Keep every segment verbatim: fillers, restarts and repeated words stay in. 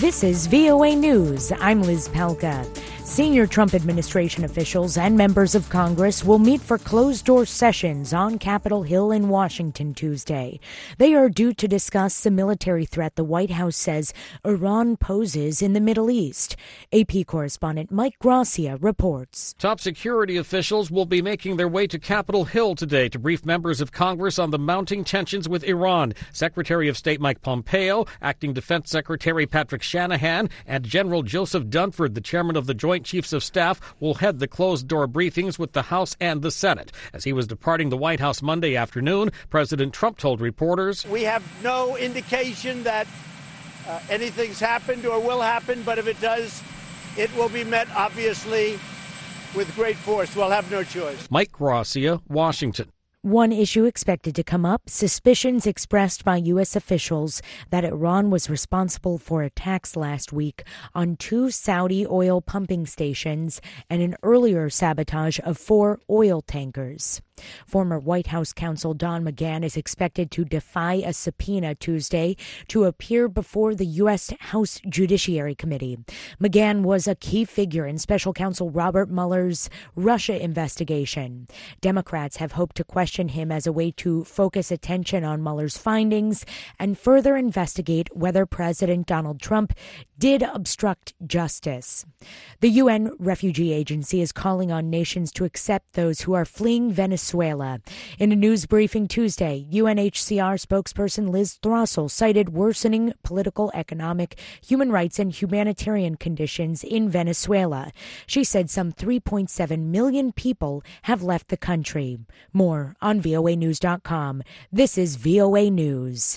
This is V O A News. I'm Liz Pelka. Senior Trump administration officials and members of Congress will meet for closed-door sessions on Capitol Hill in Washington Tuesday. They are due to discuss the military threat the White House says Iran poses in the Middle East. A P correspondent Mike Gracia reports. Top security officials will be making their way to Capitol Hill today to brief members of Congress on the mounting tensions with Iran. Secretary of State Mike Pompeo, Acting Defense Secretary Patrick Shanahan, and General Joseph Dunford, the chairman of the Joint Chiefs of Staff, will head the closed-door briefings with the House and the Senate. As he was departing the White House Monday afternoon, President Trump told reporters, "We have no indication that uh, anything's happened or will happen, but if it does, it will be met, obviously, with great force. We'll have no choice." Mike Gracia, Washington. One issue expected to come up, suspicions expressed by U S officials that Iran was responsible for attacks last week on two Saudi oil pumping stations and an earlier sabotage of four oil tankers. Former White House counsel Don McGahn is expected to defy a subpoena Tuesday to appear before the U S House Judiciary Committee. McGahn was a key figure in special counsel Robert Mueller's Russia investigation. Democrats have hoped to question him as a way to focus attention on Mueller's findings and further investigate whether President Donald Trump did obstruct justice. The U N Refugee Agency is calling on nations to accept those who are fleeing Venezuela. In a news briefing Tuesday, U N H C R spokesperson Liz Throssell cited worsening political, economic, human rights, and humanitarian conditions in Venezuela. She said some three point seven million people have left the country. More on V O A News dot com. This is V O A News.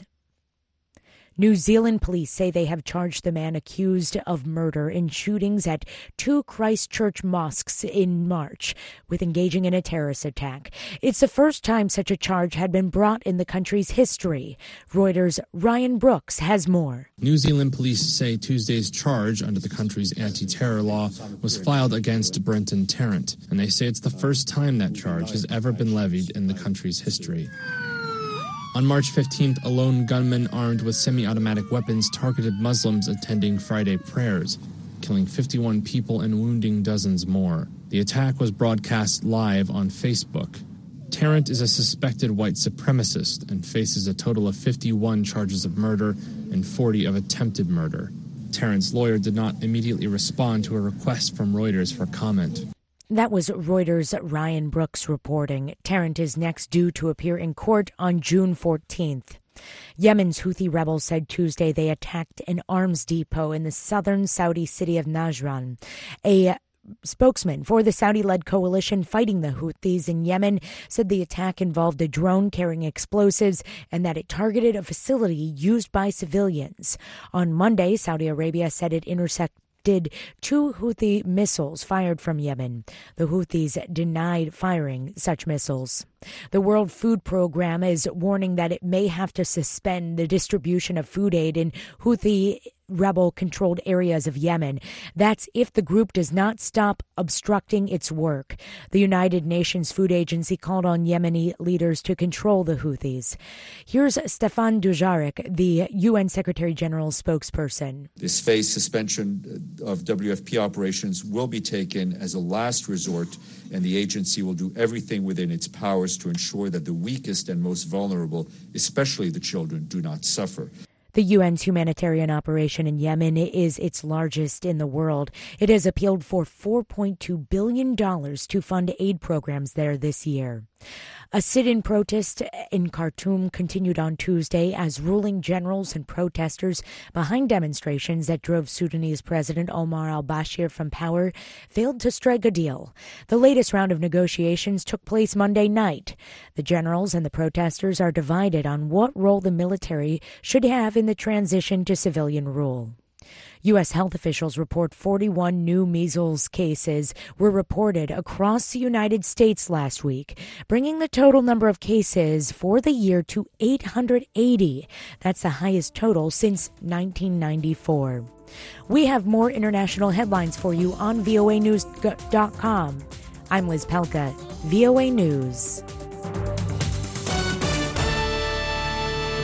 New Zealand police say they have charged the man accused of murder in shootings at two Christchurch mosques in March with engaging in a terrorist attack. It's the first time such a charge had been brought in the country's history. Reuters' Ryan Brooks has more. New Zealand police say Tuesday's charge under the country's anti-terror law was filed against Brenton Tarrant, and they say it's the first time that charge has ever been levied in the country's history. On March fifteenth, a lone gunman armed with semi-automatic weapons targeted Muslims attending Friday prayers, killing fifty-one people and wounding dozens more. The attack was broadcast live on Facebook. Tarrant is a suspected white supremacist and faces a total of fifty-one charges of murder and forty of attempted murder. Tarrant's lawyer did not immediately respond to a request from Reuters for comment. That was Reuters' Ryan Brooks reporting. Tarrant is next due to appear in court on June fourteenth. Yemen's Houthi rebels said Tuesday they attacked an arms depot in the southern Saudi city of Najran. A spokesman for the Saudi-led coalition fighting the Houthis in Yemen said the attack involved a drone carrying explosives and that it targeted a facility used by civilians. On Monday, Saudi Arabia said it intercepted two Houthi missiles fired from Yemen. The Houthis denied firing such missiles. The World Food Program is warning that it may have to suspend the distribution of food aid in Houthi rebel-controlled areas of Yemen. That's if the group does not stop obstructing its work. The United Nations Food Agency called on Yemeni leaders to control the Houthis. Here's Stefan Dujarric, the U N Secretary General's spokesperson. This phased suspension of W F P operations will be taken as a last resort, and the agency will do everything within its powers to ensure that the weakest and most vulnerable, especially the children, do not suffer. The U N's humanitarian operation in Yemen is its largest in the world. It has appealed for four point two billion dollars to fund aid programs there this year. A sit-in protest in Khartoum continued on Tuesday as ruling generals and protesters behind demonstrations that drove Sudanese President Omar al-Bashir from power failed to strike a deal. The latest round of negotiations took place Monday night. The generals and the protesters are divided on what role the military should have in the transition to civilian rule. U S health officials report forty-one new measles cases were reported across the United States last week, bringing the total number of cases for the year to eight hundred eighty. That's the highest total since nineteen ninety-four. We have more international headlines for you on V O A News dot com. I'm Liz Pelka, V O A News.